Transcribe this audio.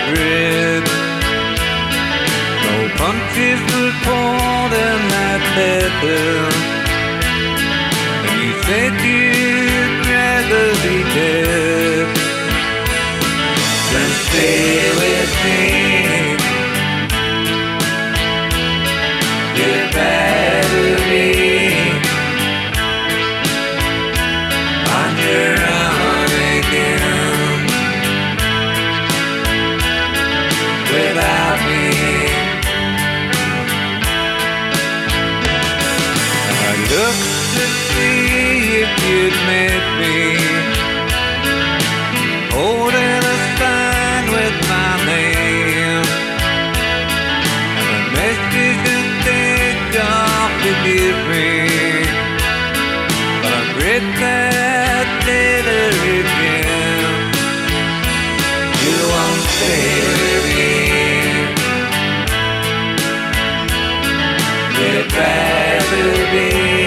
regret. No punches were pulled in that letter, and you said you'd rather be dead than stay with me. You'd rather be on your own again without me. I looked to see if you'd met me, holding a sign with my name, and a message that they off to give me. But I've read that letter again. You won't stay with me. You'd rather be